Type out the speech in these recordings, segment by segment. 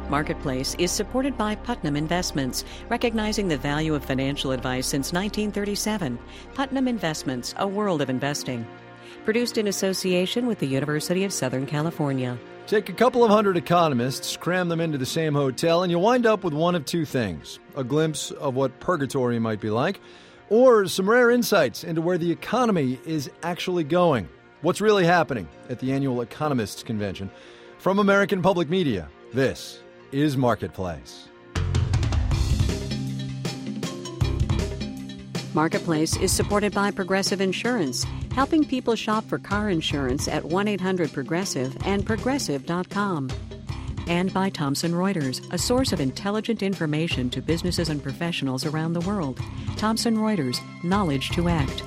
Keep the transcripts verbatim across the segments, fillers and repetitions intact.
Marketplace is supported by Putnam Investments, recognizing the value of financial advice since nineteen thirty-seven. Putnam Investments, a world of investing. Produced in association with the University of Southern California. Take a couple of hundred economists, cram them into the same hotel, and you wind up with one of two things. A glimpse of what purgatory might be like, or some rare insights into where the economy is actually going. What's really happening at the annual Economists Convention. From American Public Media, this is Marketplace. Marketplace is supported by Progressive Insurance, helping people shop for car insurance at one eight hundred Progressive and progressive dot com. And by Thomson Reuters, a source of intelligent information to businesses and professionals around the world. Thomson Reuters, knowledge to act.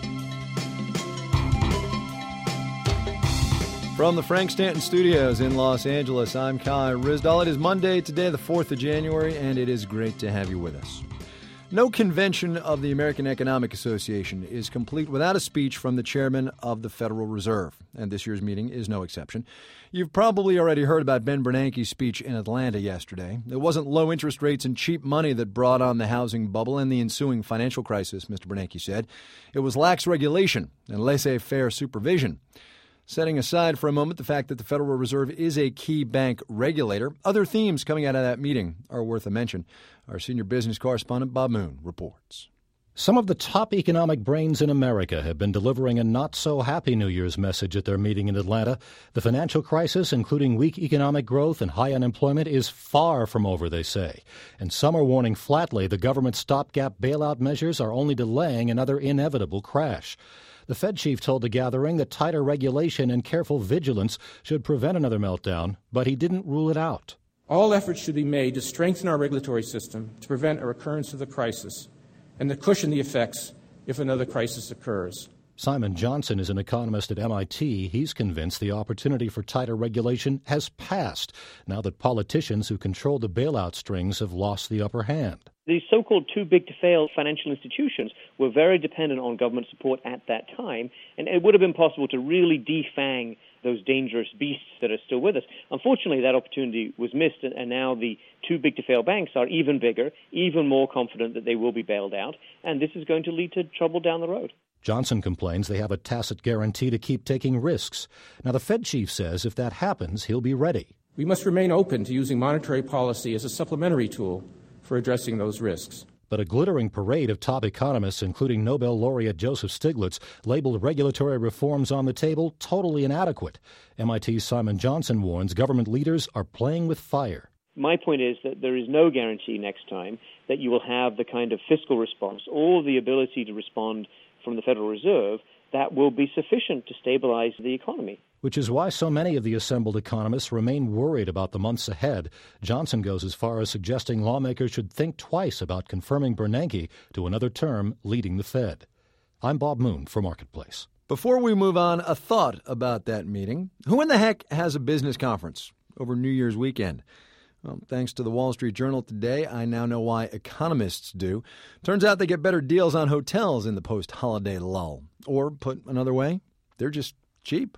From the Frank Stanton Studios in Los Angeles, I'm Kai Ryssdal. It is Monday, today the fourth of January, and it is great to have you with us. No convention of the American Economic Association is complete without a speech from the chairman of the Federal Reserve, and this year's meeting is no exception. You've probably already heard about Ben Bernanke's speech in Atlanta yesterday. It wasn't low interest rates and cheap money that brought on the housing bubble and the ensuing financial crisis, Mister Bernanke said. It was lax regulation and laissez-faire supervision. Setting aside for a moment the fact that the Federal Reserve is a key bank regulator, other themes coming out of that meeting are worth a mention. Our senior business correspondent, Bob Moon, reports. Some of the top economic brains in America have been delivering a not-so-happy New Year's message at their meeting in Atlanta. The financial crisis, including weak economic growth and high unemployment, is far from over, they say. And some are warning flatly the government's stopgap bailout measures are only delaying another inevitable crash. The Fed chief told the gathering that tighter regulation and careful vigilance should prevent another meltdown, but he didn't rule it out. All efforts should be made to strengthen our regulatory system to prevent a recurrence of the crisis and to cushion the effects if another crisis occurs. Simon Johnson is an economist at M I T. He's convinced the opportunity for tighter regulation has passed now that politicians who control the bailout strings have lost the upper hand. These so-called too-big-to-fail financial institutions were very dependent on government support at that time, and it would have been possible to really defang those dangerous beasts that are still with us. Unfortunately, that opportunity was missed, and now the too-big-to-fail banks are even bigger, even more confident that they will be bailed out, and this is going to lead to trouble down the road. Johnson complains they have a tacit guarantee to keep taking risks. Now, the Fed chief says if that happens, he'll be ready. We must remain open to using monetary policy as a supplementary tool for addressing those risks. But a glittering parade of top economists, including Nobel laureate Joseph Stiglitz, labeled regulatory reforms on the table totally inadequate. M I T's Simon Johnson warns government leaders are playing with fire. My point is that there is no guarantee next time that you will have the kind of fiscal response or the ability to respond from the Federal Reserve that will be sufficient to stabilize the economy. Which is why so many of the assembled economists remain worried about the months ahead. Johnson goes as far as suggesting lawmakers should think twice about confirming Bernanke to another term leading the Fed. I'm Bob Moon for Marketplace. Before we move on, a thought about that meeting. Who in the heck has a business conference over New Year's weekend? Well, thanks to the Wall Street Journal today, I now know why economists do. Turns out they get better deals on hotels in the post-holiday lull. Or, put another way, they're just cheap.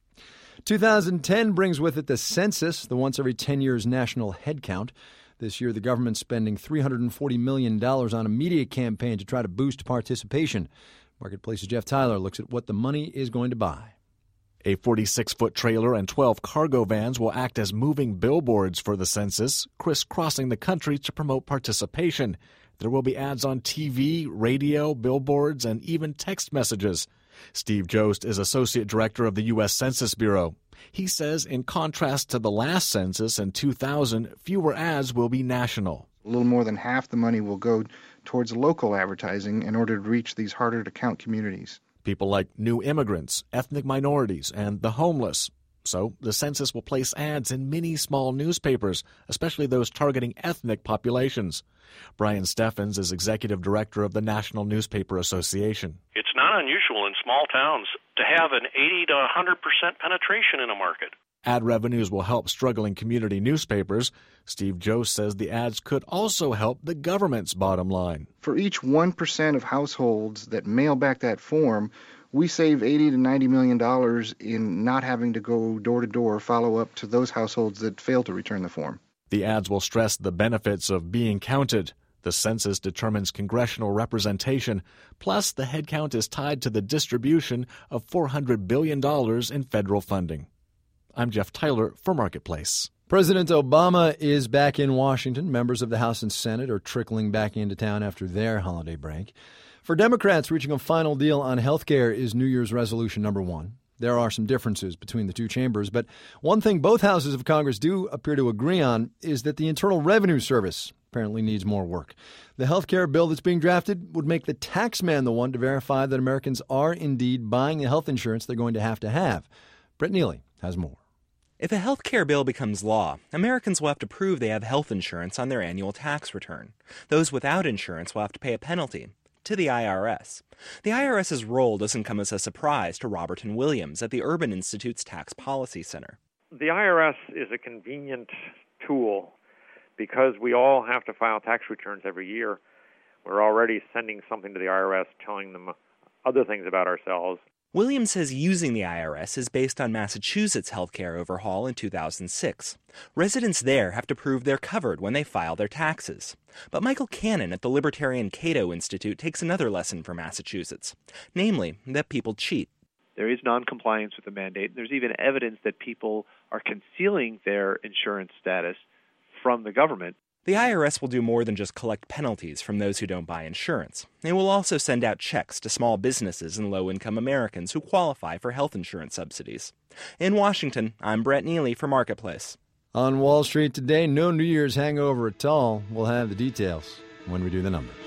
two thousand ten brings with it the census, the once every ten years national head count. This year, the government's spending three hundred forty million dollars on a media campaign to try to boost participation. Marketplace's Jeff Tyler looks at what the money is going to buy. A forty-six foot trailer and twelve cargo vans will act as moving billboards for the census, crisscrossing the country to promote participation. There will be ads on T V, radio, billboards, and even text messages. Steve Jost is Associate Director of the U S Census Bureau. He says in contrast to the last census in two thousand, fewer ads will be national. A little more than half the money will go towards local advertising in order to reach these harder-to-count communities. People like new immigrants, ethnic minorities, and the homeless. So the census will place ads in many small newspapers, especially those targeting ethnic populations. Brian Steffens is Executive Director of the National Newspaper Association. It's not unusual in small towns to have an eighty to one hundred percent penetration in a market. Ad revenues will help struggling community newspapers. Steve Jost says the ads could also help the government's bottom line. For each one percent of households that mail back that form, we save eighty to ninety million dollars in not having to go door to door follow up to those households that fail to return the form. The ads will stress the benefits of being counted. The census determines congressional representation, plus the headcount is tied to the distribution of four hundred billion dollars in federal funding. I'm Jeff Tyler for Marketplace. President Obama is back in Washington. Members of the House and Senate are trickling back into town after their holiday break. For Democrats, reaching a final deal on health care is New Year's resolution number one. There are some differences between the two chambers, but one thing both houses of Congress do appear to agree on is that the Internal Revenue Service apparently needs more work. The health care bill that's being drafted would make the tax man the one to verify that Americans are indeed buying the health insurance they're going to have to have. Brett Neely has more. If a health care bill becomes law, Americans will have to prove they have health insurance on their annual tax return. Those without insurance will have to pay a penalty to the I R S. The IRS's role doesn't come as a surprise to Roberton Williams at the Urban Institute's Tax Policy Center. The I R S is a convenient tool because we all have to file tax returns every year. We're already sending something to the I R S telling them other things about ourselves. Williams says using the I R S is based on Massachusetts' healthcare overhaul in two thousand six. Residents there have to prove they're covered when they file their taxes. But Michael Cannon at the Libertarian Cato Institute takes another lesson for Massachusetts, namely that people cheat. There is noncompliance with the mandate. There's even evidence that people are concealing their insurance status from the government. The I R S will do more than just collect penalties from those who don't buy insurance. It will also send out checks to small businesses and low-income Americans who qualify for health insurance subsidies. In Washington, I'm Brett Neely for Marketplace. On Wall Street today, no New Year's hangover at all. We'll have the details when we do the numbers.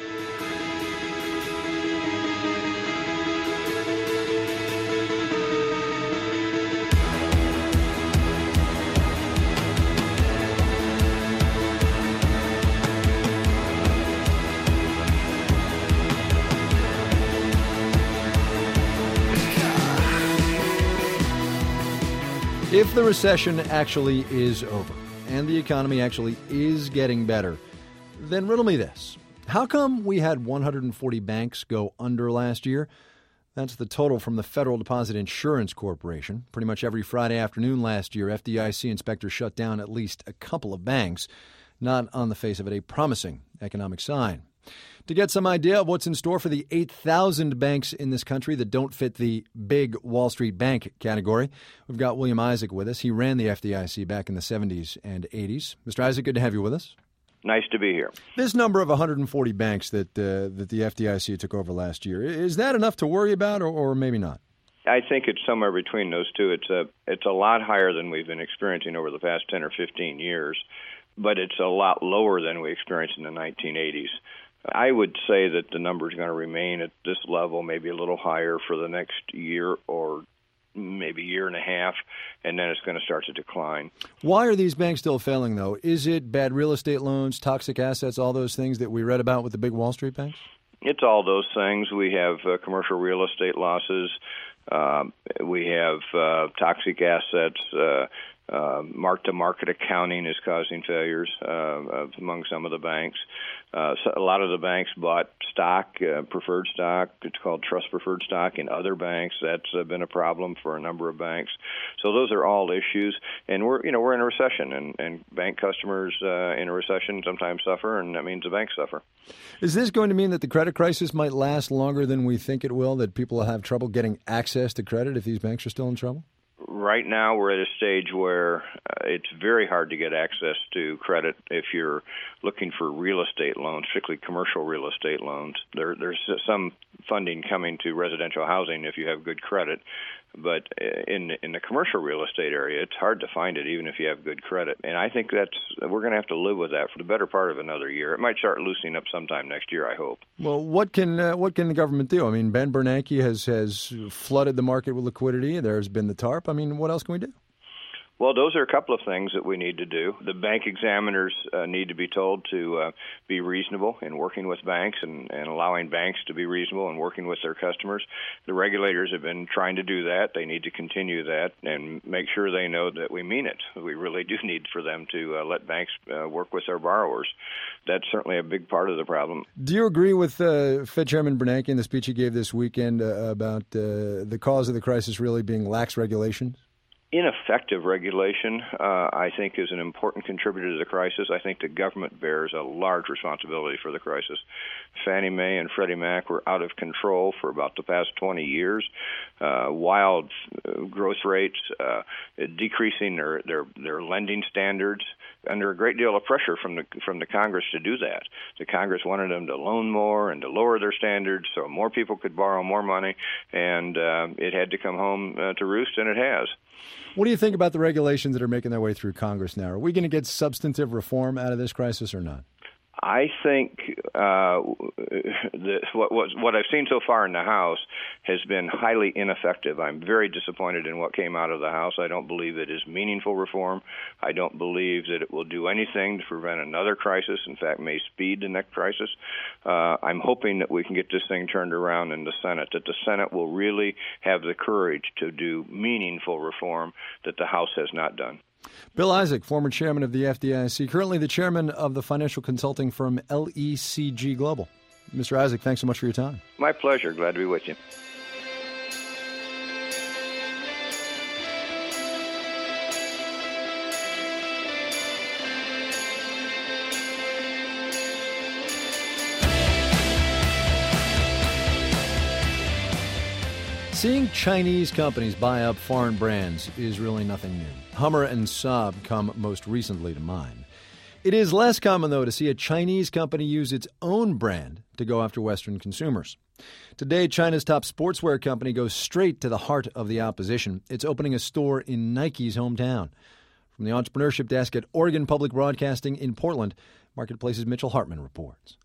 If the recession actually is over and the economy actually is getting better, then riddle me this. How come we had one hundred forty banks go under last year? That's the total from the Federal Deposit Insurance Corporation. Pretty much every Friday afternoon last year, F D I C inspectors shut down at least a couple of banks. Not on the face of it a promising economic sign. To get some idea of what's in store for the eight thousand banks in this country that don't fit the big Wall Street bank category, we've got William Isaac with us. He ran the F D I C back in the seventies and eighties. Mister Isaac, good to have you with us. Nice to be here. This number of one hundred forty banks that uh, that the F D I C took over last year, is that enough to worry about or, or maybe not? I think it's somewhere between those two. It's a it's a lot higher than we've been experiencing over the past ten or fifteen years, but it's a lot lower than we experienced in the nineteen eighties. I would say that the number is going to remain at this level, maybe a little higher for the next year or maybe year and a half, and then it's going to start to decline. Why are these banks still failing, though? Is it bad real estate loans, toxic assets, all those things that we read about with the big Wall Street banks? It's all those things. We have uh, commercial real estate losses. Uh, we have uh, toxic assets. Uh, uh, mark-to-market accounting is causing failures uh, among some of the banks. Uh, so a lot of the banks bought stock, uh, preferred stock. It's called trust preferred stock in other banks. That's uh, been a problem for a number of banks. So those are all issues. And we're, you know, we're in a recession, and, and bank customers uh, in a recession sometimes suffer, and that means the banks suffer. Is this going to mean that the credit crisis might last longer than we think it will, that people will have trouble getting access to credit if these banks are still in trouble? Right now, we're at a stage where uh, it's very hard to get access to credit if you're looking for real estate loans, particularly commercial real estate loans. There, there's some funding coming to residential housing if you have good credit, but in in the commercial real estate area, it's hard to find it even if you have good credit. And I think that's we're going to have to live with that for the better part of another year. It might start loosening up sometime next year, I hope. Well, what can uh, what can the government do? I mean, Ben Bernanke has has flooded the market with liquidity. There's been the TARP. I mean, what else can we do? Well, those are a couple of things that we need to do. The bank examiners uh, need to be told to uh, be reasonable in working with banks and, and allowing banks to be reasonable in working with their customers. The regulators have been trying to do that. They need to continue that and make sure they know that we mean it. We really do need for them to uh, let banks uh, work with their borrowers. That's certainly a big part of the problem. Do you agree with uh, Fed Chairman Bernanke in the speech he gave this weekend uh, about uh, the cause of the crisis really being lax regulations? ineffective regulation, uh, I think, is an important contributor to the crisis. I think the government bears a large responsibility for the crisis. Fannie Mae and Freddie Mac were out of control for about the past twenty years. Uh, wild uh, growth rates, uh, decreasing their, their, their lending standards, under a great deal of pressure from the from the Congress to do that. The Congress wanted them to loan more and to lower their standards so more people could borrow more money, and uh, it had to come home uh, to roost, and it has. What do you think about the regulations that are making their way through Congress now? Are we going to get substantive reform out of this crisis or not? I think uh, the, what, what, what I've seen so far in the House has been highly ineffective. I'm very disappointed in what came out of the House. I don't believe it is meaningful reform. I don't believe that it will do anything to prevent another crisis. In fact, may speed the next crisis. Uh, I'm hoping that we can get this thing turned around in the Senate, that the Senate will really have the courage to do meaningful reform that the House has not done. Bill Isaac, former chairman of the F D I C, currently the chairman of the financial consulting firm L E C G Global. Mister Isaac, thanks so much for your time. My pleasure. Glad to be with you. Seeing Chinese companies buy up foreign brands is really nothing new. Hummer and Saab come most recently to mind. It is less common, though, to see a Chinese company use its own brand to go after Western consumers. Today, China's top sportswear company goes straight to the heart of the opposition. It's opening a store in Nike's hometown. From the entrepreneurship desk at Oregon Public Broadcasting in Portland, Marketplace's Mitchell Hartman reports.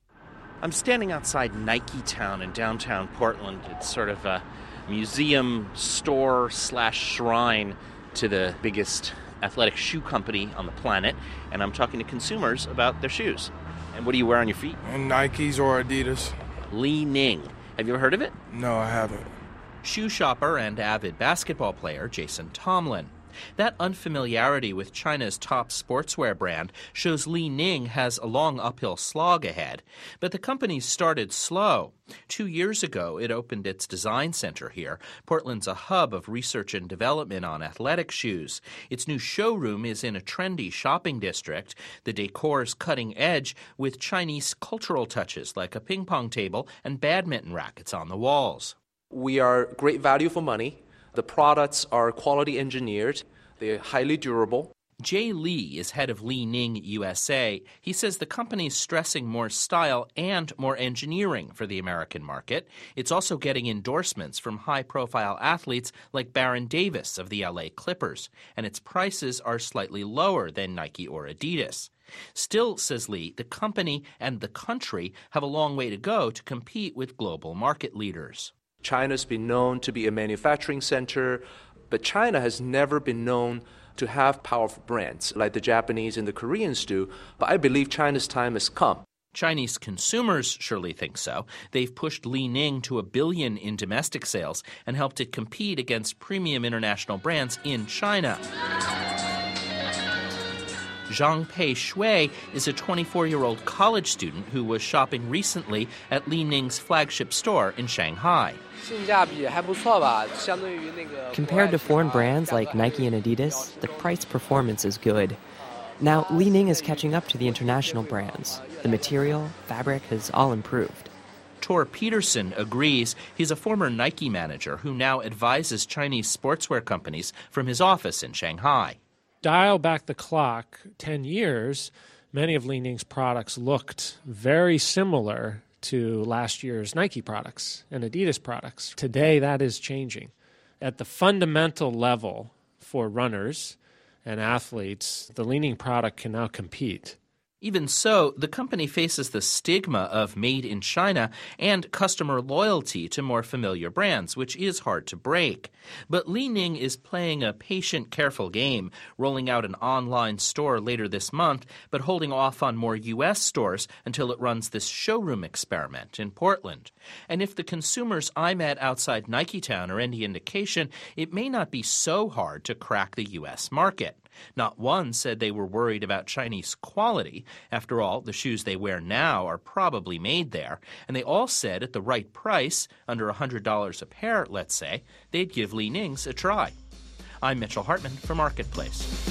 I'm standing outside Nike Town in downtown Portland. It's sort of a museum store slash shrine to the biggest athletic shoe company on the planet, and I'm talking to consumers about their shoes. And what do you wear on your feet? Nikes or Adidas. Li Ning. Have you ever heard of it? No, I haven't. Shoe shopper and avid basketball player Jason Tomlin. That unfamiliarity with China's top sportswear brand shows Li Ning has a long uphill slog ahead. But the company started slow. Two years ago, it opened its design center here. Portland's a hub of research and development on athletic shoes. Its new showroom is in a trendy shopping district. The decor's cutting edge with Chinese cultural touches like a ping pong table and badminton rackets on the walls. We are great value for money. The products are quality engineered. They're highly durable. Jay Lee is head of Li Ning U S A. He says the company's stressing more style and more engineering for the American market. It's also getting endorsements from high-profile athletes like Baron Davis of the L A Clippers, and its prices are slightly lower than Nike or Adidas. Still, says Lee, the company and the country have a long way to go to compete with global market leaders. China's been known to be a manufacturing center, but China has never been known to have powerful brands like the Japanese and the Koreans do. But I believe China's time has come. Chinese consumers surely think so. They've pushed Li Ning to a billion in domestic sales and helped it compete against premium international brands in China. Zhang Pei Shui is a twenty-four-year-old college student who was shopping recently at Li Ning's flagship store in Shanghai. Compared to foreign brands like Nike and Adidas, the price performance is good. Now, Li Ning is catching up to the international brands. The material, fabric has all improved. Tor Peterson agrees. He's a former Nike manager who now advises Chinese sportswear companies from his office in Shanghai. Dial back the clock ten years, many of Li Ning's products looked very similar to last year's Nike products and Adidas products. Today, that is changing. At the fundamental level for runners and athletes, the Li Ning product can now compete. Even so, the company faces the stigma of made in China and customer loyalty to more familiar brands, which is hard to break. But Li Ning is playing a patient, careful game, rolling out an online store later this month, but holding off on more U S stores until it runs this showroom experiment in Portland. And if the consumers I met outside Nike Town are any indication, it may not be so hard to crack the U S market. Not one said they were worried about Chinese quality. After all, the shoes they wear now are probably made there. And they all said at the right price, under one hundred dollars a pair, let's say, they'd give Li Ning's a try. I'm Mitchell Hartman for Marketplace.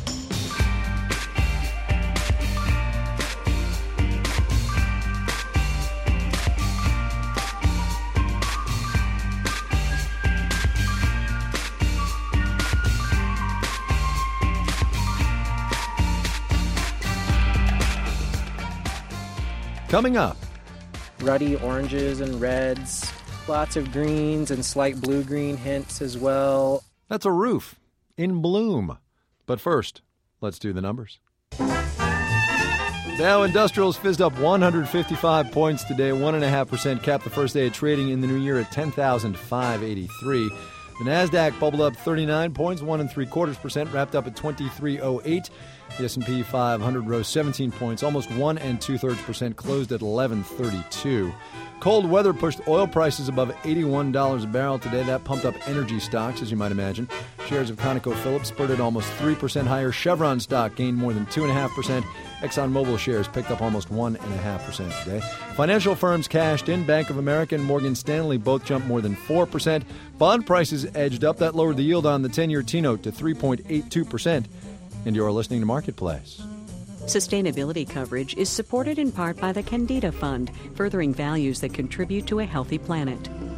Coming up, ruddy oranges and reds, lots of greens and slight blue-green hints as well. That's a roof in bloom. But first, let's do the numbers. Dow Industrials fizzed up one hundred fifty-five points today, one point five percent, capped the first day of trading in the new year at ten thousand five hundred eighty-three. The Nasdaq bubbled up thirty-nine points, one and three quarters percent, wrapped up at twenty-three oh eight. The S and P five hundred rose seventeen points, almost one and two-thirds percent, closed at eleven thirty-two. Cold weather pushed oil prices above eighty-one dollars a barrel today. That pumped up energy stocks, as you might imagine. Shares of ConocoPhillips spurted almost three percent higher. Chevron stock gained more than two point five percent. ExxonMobil shares picked up almost one point five percent today. Financial firms cashed in. Bank of America and Morgan Stanley both jumped more than four percent. Bond prices edged up. That lowered the yield on the ten-year T-note to three point eight two percent. And you're listening to Marketplace. Sustainability coverage is supported in part by the Candida Fund, furthering values that contribute to a healthy planet.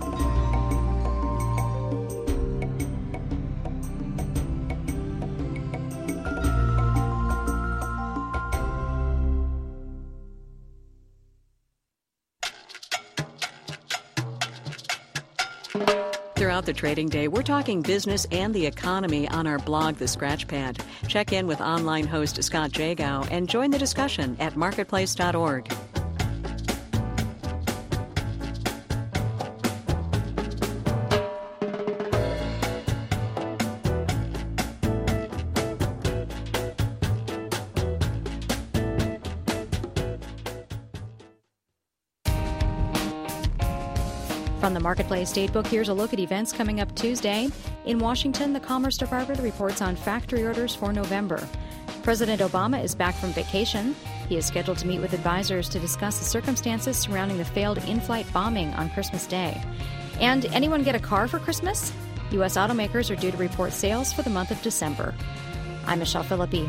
Throughout the trading day, we're talking business and the economy on our blog, The Scratchpad. Check in with online host Scott Jagow and join the discussion at marketplace dot org. From the Marketplace Datebook, here's a look at events coming up Tuesday. In Washington, the Commerce Department reports on factory orders for November. President Obama is back from vacation. He is scheduled to meet with advisors to discuss the circumstances surrounding the failed in-flight bombing on Christmas Day. And anyone get a car for Christmas? U S automakers are due to report sales for the month of December. I'm Michelle Philippi.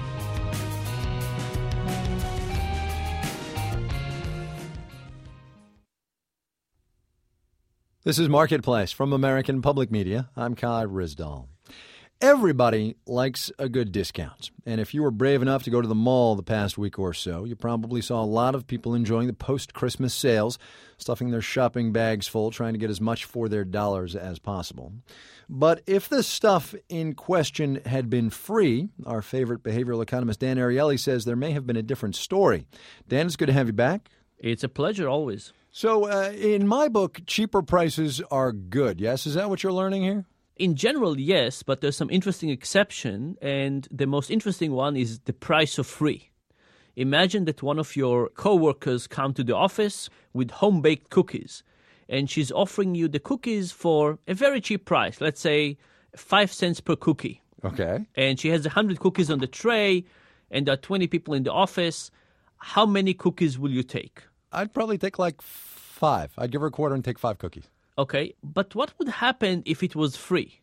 This is Marketplace from American Public Media. I'm Kai Ryssdal. Everybody likes a good discount. And if you were brave enough to go to the mall the past week or so, you probably saw a lot of people enjoying the post-Christmas sales, stuffing their shopping bags full, trying to get as much for their dollars as possible. But if the stuff in question had been free, our favorite behavioral economist Dan Ariely says there may have been a different story. Dan, it's good to have you back. It's a pleasure, always. So uh, in my book, cheaper prices are good, yes? Is that what you're learning here? In general, yes, but there's some interesting exception, and the most interesting one is the price of free. Imagine that one of your coworkers come to the office with home-baked cookies, and she's offering you the cookies for a very cheap price, let's say five cents per cookie. Okay. And she has one hundred cookies on the tray, and there are twenty people in the office. How many cookies will you take? I'd probably take like five. I'd give her a quarter and take five cookies. Okay, but what would happen if it was free?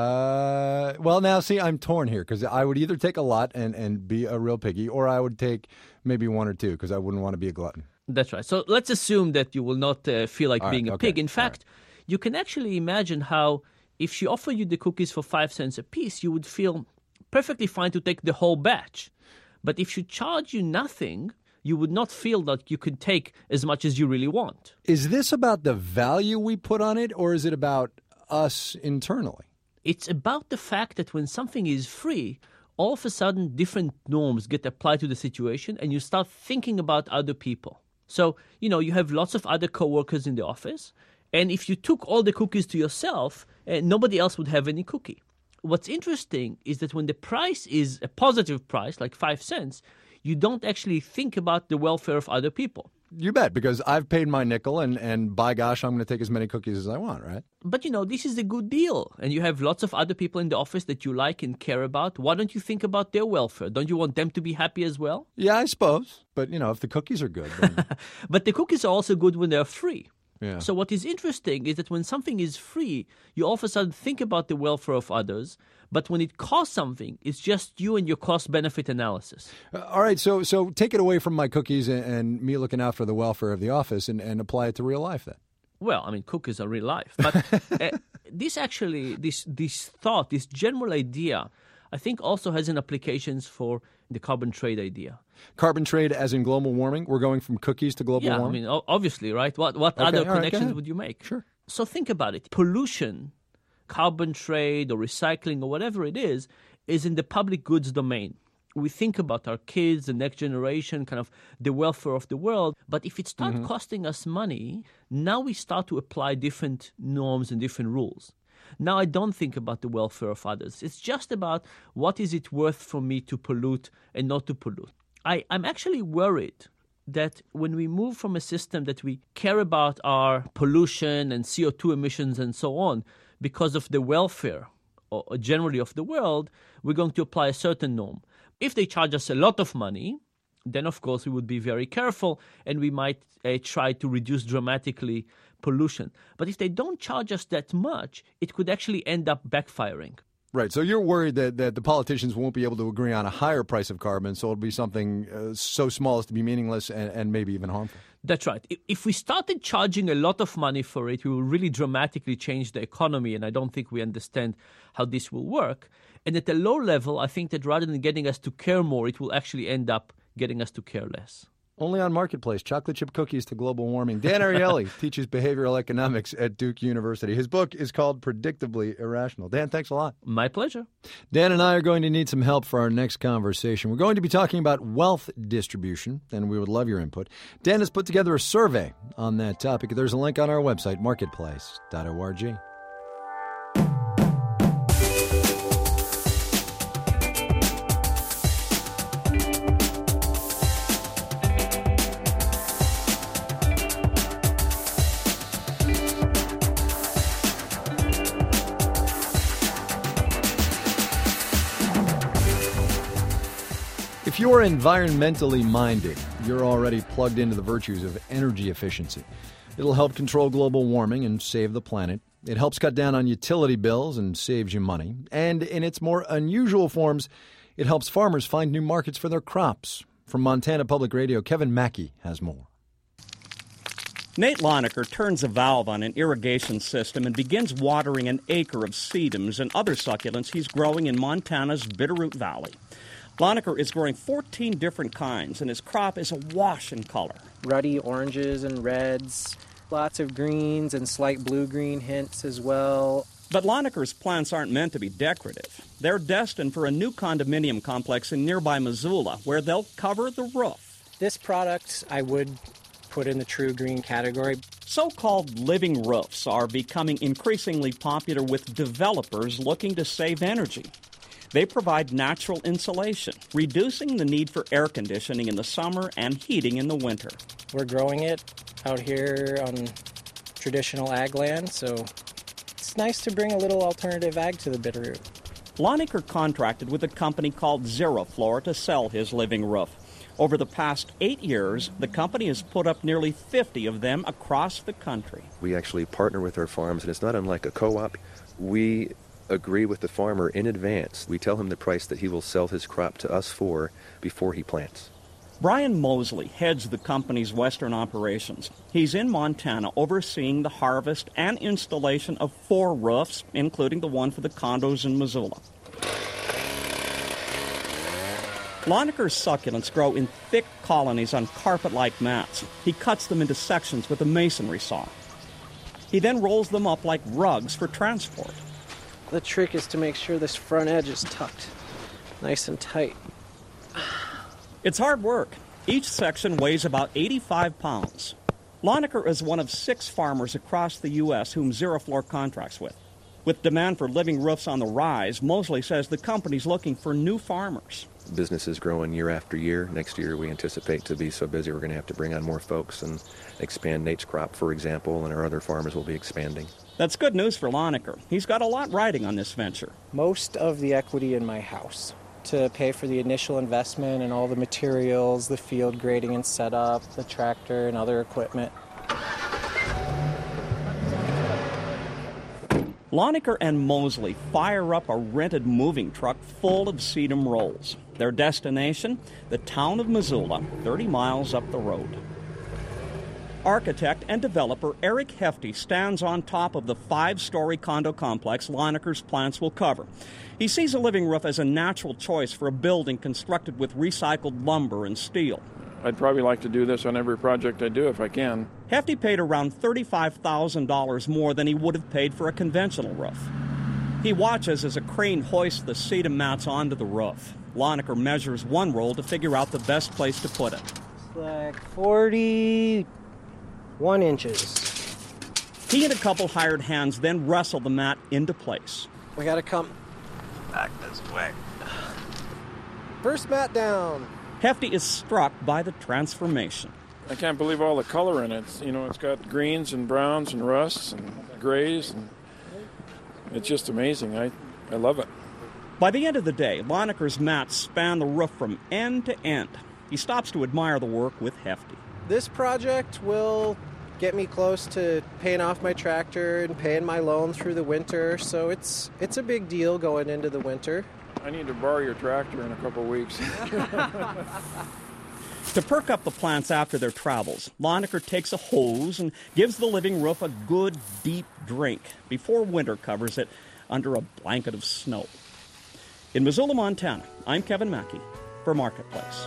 Uh, well, now, see, I'm torn here because I would either take a lot and, and be a real piggy, or I would take maybe one or two because I wouldn't want to be a glutton. That's right. So let's assume that you will not uh, feel like All being right, a okay. pig. In fact, right. You can actually imagine how if she offered you the cookies for five cents a piece, you would feel perfectly fine to take the whole batch. But if she charged you nothing, you would not feel that you could take as much as you really want. Is this about the value we put on it, or is it about us internally? It's about the fact that when something is free, all of a sudden different norms get applied to the situation and you start thinking about other people. So, you know, you have lots of other coworkers in the office, and if you took all the cookies to yourself, uh, nobody else would have any cookie. What's interesting is that when the price is a positive price, like five cents, you don't actually think about the welfare of other people. You bet, because I've paid my nickel, and, and by gosh, I'm going to take as many cookies as I want, right? But, you know, this is a good deal, and you have lots of other people in the office that you like and care about. Why don't you think about their welfare? Don't you want them to be happy as well? Yeah, I suppose. But, you know, if the cookies are good, then... But the cookies are also good when they're free. Yeah. So what is interesting is that when something is free, you all of a sudden think about the welfare of others, But when it costs something, it's just you and your cost-benefit analysis. Uh, all right, so so take it away from my cookies and, and me looking out for the welfare of the office and, and apply it to real life then. Well, I mean, cookies are real life. But uh, this actually, this this thought, this general idea, I think also has an applications for the carbon trade idea. Carbon trade as in global warming? We're going from cookies to global yeah, warming? Yeah, I mean, obviously, right? What, what Okay, other all right, connections would you make? Sure. So think about it. Pollution, carbon trade or recycling or whatever it is, is in the public goods domain. We think about our kids, the next generation, kind of the welfare of the world. But if it starts mm-hmm. costing us money, now we start to apply different norms and different rules. Now I don't think about the welfare of others. It's just about what is it worth for me to pollute and not to pollute. I, I'm actually worried that when we move from a system that we care about our pollution and C O two emissions and so on because of the welfare or generally of the world, we're going to apply a certain norm. If they charge us a lot of money, then of course we would be very careful and we might uh, try to reduce dramatically pollution. But if they don't charge us that much, it could actually end up backfiring. Right. So you're worried that, that the politicians won't be able to agree on a higher price of carbon, so it'll be something uh, so small as to be meaningless and, and maybe even harmful. That's right. If we started charging a lot of money for it, we will really dramatically change the economy, and I don't think we understand how this will work. And at a low level, I think that rather than getting us to care more, it will actually end up getting us to care less. Only on Marketplace, chocolate chip cookies to global warming. Dan Ariely teaches behavioral economics at Duke University. His book is called Predictably Irrational. Dan, thanks a lot. My pleasure. Dan and I are going to need some help for our next conversation. We're going to be talking about wealth distribution, and we would love your input. Dan has put together a survey on that topic. There's a link on our website, marketplace dot org. If you're environmentally minded, you're already plugged into the virtues of energy efficiency. It'll help control global warming and save the planet. It helps cut down on utility bills and saves you money. And in its more unusual forms, it helps farmers find new markets for their crops. From Montana Public Radio, Kevin Mackey has more. Nate Lonecker turns a valve on an irrigation system and begins watering an acre of sedums and other succulents he's growing in Montana's Bitterroot Valley. Lonecker is growing fourteen different kinds, and his crop is awash in color. Ruddy oranges and reds, lots of greens and slight blue-green hints as well. But Lonecker's plants aren't meant to be decorative. They're destined for a new condominium complex in nearby Missoula, where they'll cover the roof. This product I would put in the true green category. So-called living roofs are becoming increasingly popular with developers looking to save energy. They provide natural insulation, reducing the need for air conditioning in the summer and heating in the winter. We're growing it out here on traditional ag land, so it's nice to bring a little alternative ag to the Bitterroot. Lonecker contracted with a company called Zerofloor to sell his living roof. Over the past eight years, the company has put up nearly fifty of them across the country. We actually partner with our farms, and it's not unlike a co-op. We agree with the farmer in advance. We tell him the price that he will sell his crop to us for before he plants. Brian Mosley heads the company's western operations. He's in Montana overseeing the harvest and installation of four roofs, including the one for the condos in Missoula. Lonecker's succulents grow in thick colonies on carpet-like mats. He cuts them into sections with a masonry saw. He then rolls them up like rugs for transport. The trick is to make sure this front edge is tucked nice and tight. It's hard work. Each section weighs about eighty-five pounds. Lonecker is one of six farmers across the U S whom Zerofloor contracts with. With demand for living roofs on the rise, Mosley says the company's looking for new farmers. Business is growing year after year. Next year we anticipate to be so busy we're going to have to bring on more folks and expand Nate's crop, for example, and our other farmers will be expanding. That's good news for Lonecker. He's got a lot riding on this venture. Most of the equity in my house to pay for the initial investment and all the materials, the field grading and setup, the tractor and other equipment. Loniker and Mosley fire up a rented moving truck full of sedum rolls. Their destination, the town of Missoula, thirty miles up the road. Architect and developer Eric Hefty stands on top of the five-story condo complex Loniker's plants will cover. He sees a living roof as a natural choice for a building constructed with recycled lumber and steel. I'd probably like to do this on every project I do if I can. Hefty paid around thirty-five thousand dollars more than he would have paid for a conventional roof. He watches as a crane hoists the sedum mats onto the roof. Loniker measures one roll to figure out the best place to put it. It's like forty-one inches. He and a couple hired hands then wrestle the mat into place. We gotta come back this way. First mat down. Hefty is struck by the transformation. I can't believe all the color in it. You know, it's got greens and browns and rusts and grays, and it's just amazing. I, I love it. By the end of the day, Loniker's mats span the roof from end to end. He stops to admire the work with Hefty. This project will get me close to paying off my tractor and paying my loan through the winter, so it's it's a big deal going into the winter. I need to borrow your tractor in a couple of weeks. To perk up the plants after their travels, Loniker takes a hose and gives the living roof a good, deep drink before winter covers it under a blanket of snow. In Missoula, Montana, I'm Kevin Mackey for Marketplace.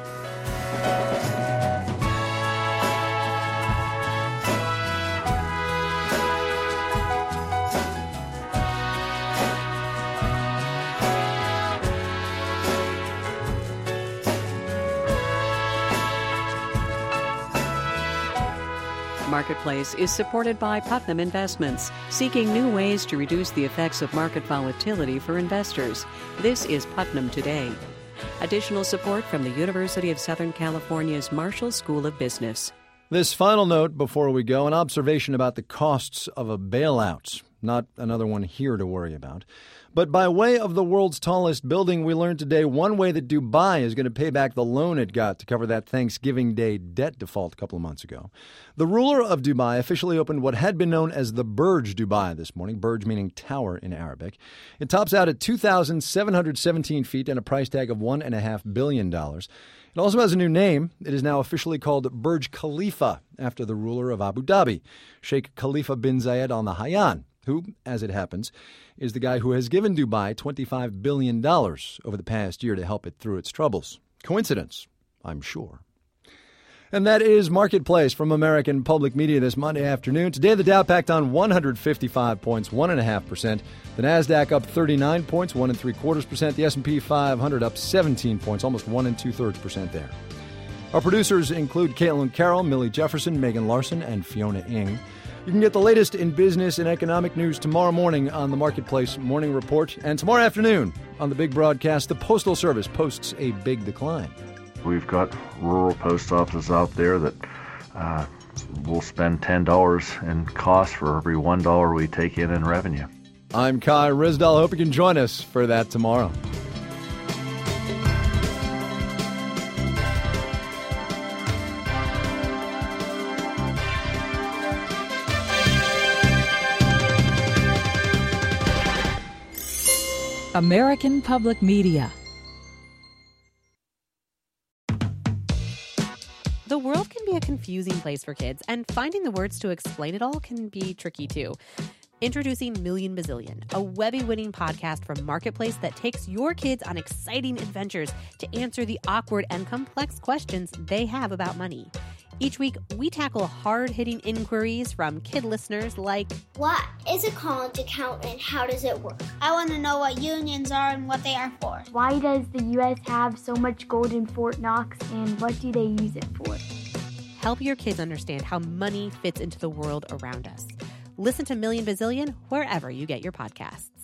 Marketplace is supported by Putnam Investments, seeking new ways to reduce the effects of market volatility for investors. This is Putnam Today. Additional support from the University of Southern California's Marshall School of Business. This final note before we go, an observation about the costs of a bailout. Not another one here to worry about. But by way of the world's tallest building, we learned today one way that Dubai is going to pay back the loan it got to cover that Thanksgiving Day debt default a couple of months ago. The ruler of Dubai officially opened what had been known as the Burj Dubai this morning, Burj meaning tower in Arabic. It tops out at two thousand seven hundred seventeen feet and a price tag of one point five billion dollars. It also has a new name. It is now officially called Burj Khalifa, after the ruler of Abu Dhabi, Sheikh Khalifa bin Zayed Al Nahyan, who, as it happens, is the guy who has given Dubai twenty-five billion dollars over the past year to help it through its troubles. Coincidence? I'm sure. And that is Marketplace from American Public Media this Monday afternoon. Today, the Dow packed on one hundred fifty-five points, one point five percent. The Nasdaq up thirty-nine points, one and three quarters percent. The S and P five hundred up seventeen points, almost one and two thirds percent there. Our producers include Caitlin Carroll, Millie Jefferson, Megan Larson, and Fiona Ng. You can get the latest in business and economic news tomorrow morning on the Marketplace Morning Report. And tomorrow afternoon on the big broadcast, the Postal Service posts a big decline. We've got rural post offices out there that uh, will spend ten dollars in cost for every one dollar we take in in revenue. I'm Kai Risdall. Hope you can join us for that tomorrow. American Public Media. The world can be a confusing place for kids, and finding the words to explain it all can be tricky too. Introducing Million Bazillion, a Webby-winning podcast from Marketplace that takes your kids on exciting adventures to answer the awkward and complex questions they have about money. Each week, we tackle hard-hitting inquiries from kid listeners like, what is a college account and how does it work? I want to know what unions are and what they are for. Why does the U S have so much gold in Fort Knox and what do they use it for? Help your kids understand how money fits into the world around us. Listen to Million Bazillion wherever you get your podcasts.